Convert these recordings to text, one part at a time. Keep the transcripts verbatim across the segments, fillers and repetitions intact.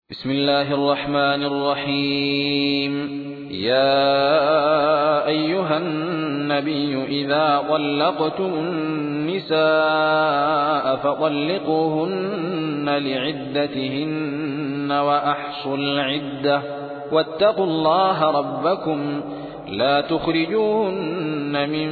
بسم الله الرحمن الرحيم. يا أيها النبي إذا طلقتم النساء فطلقوهن لعدتهن وأحصوا العدة واتقوا الله ربكم لا تخرجوهن من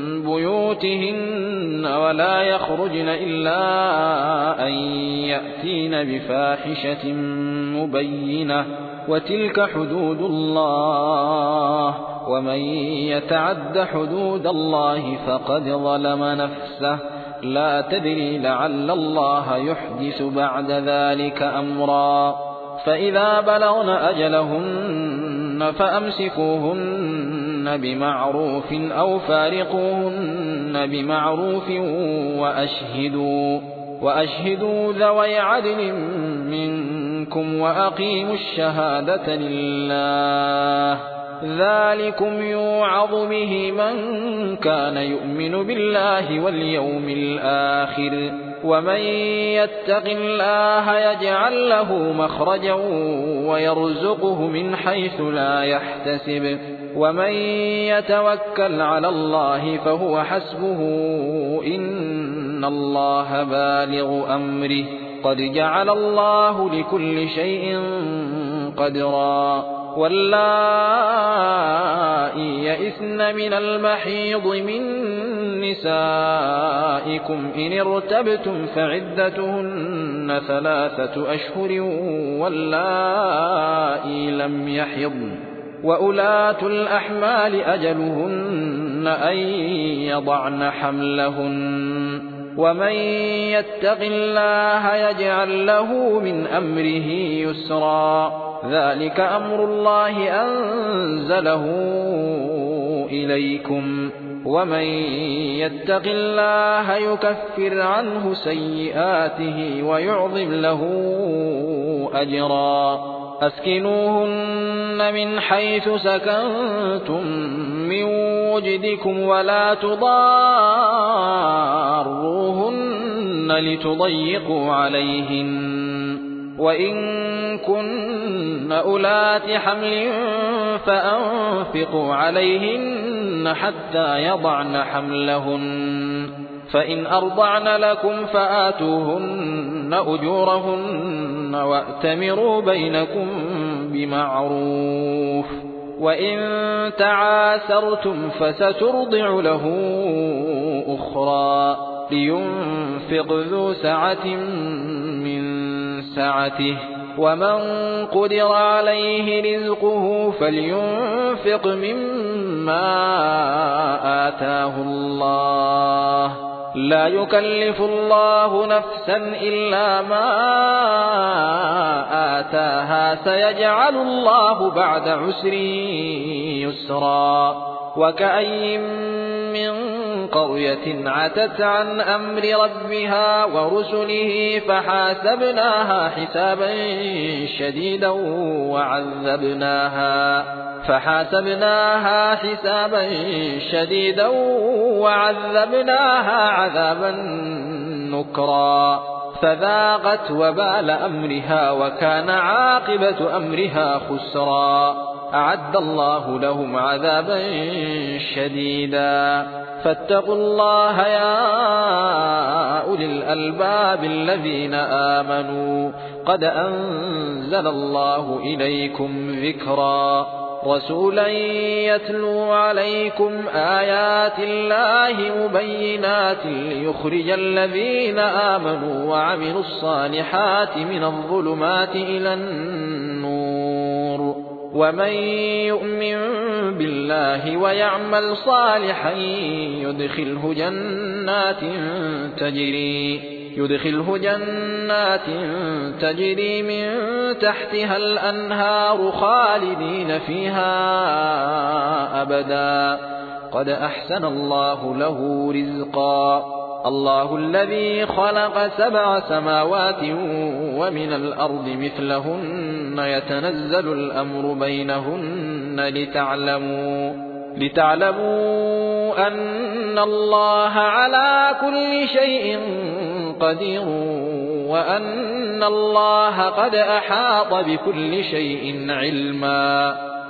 بيوتهن ولا يخرجن إلا أن يأتين بفاحشة مبينة وتلك حدود الله ومن يتعد حدود الله فقد ظلم نفسه لا تدري لعل الله يحدث بعد ذلك أمرا. فإذا بلغن أجلهن فأمسكوهن بمعروف أو فارقوهن بمعروف وأشهدوا, وأشهدوا ذوي عدل منكم وأقيموا الشهادة لله ذلكم يوعظ به من كان يؤمن بالله واليوم الآخر ومن يتق الله يجعل له مخرجا ويرزقه من حيث لا يحتسب ومن يتوكل على الله فهو حسبه إن الله بالغ أمره قد جعل الله لكل شيء قدرا. واللائي يئسن من المحيض من نسائكم إن ارتبتم فعدتهن ثلاثة أشهر واللائي لم يحضن وأولاة الأحمال أجلهن أن يضعن حملهن ومن يتق الله يجعل له من أمره يسرا ذلك أمر الله أنزله إليكم ومن يتق الله يكفر عنه سيئاته ويعظم له أجرا. أسكنوهن من حيث سكنتم من وجدكم ولا تضاروهن لتضيقوا عليهن وإن كن أولات حمل فأنفقوا عليهن حتى يضعن حملهن فإن أرضعن لكم فآتوهن أجورهن وأتمروا بينكم بمعروف وإن تعاسرتم فسترضع له أخرى لينفق ذو سعة من سعته ومن قدر عليه رزقه فلينفق مما آتاه الله لا يكلف الله نفسا إلا ما آتاها سيجعل الله بعد عسر يسرا. وكأي من قرية عتت عن أمر ربها ورسله فحاسبناها حسابا شديدا وعذبناها فحاسبناها حسابا شديدا وعذبناها عذابا نكرا فذاقت وبال أمرها وكان عاقبة أمرها خسرا. أعد الله لهم عذابا شديدا فاتقوا الله يا أولي الألباب الذين آمنوا قد أنزل الله إليكم ذكرا رسولا يتلو عليكم آيات الله مبينات ليخرج الذين آمنوا وعملوا الصالحات من الظلمات إلى النور ومن يؤمن بالله ويعمل صالحا يدخله جنات تجري يدخله جنات تجري من تحتها الأنهار خالدين فيها أبدا قد أحسن الله له رزقا. الله الذي خلق سبع سماوات ومن الأرض مثلهن يتنزل الأمر بينهن لتعلموا لتعلموا أن الله على كل شيء قدير وأن إن الله قد أحاط بكل شيء علما.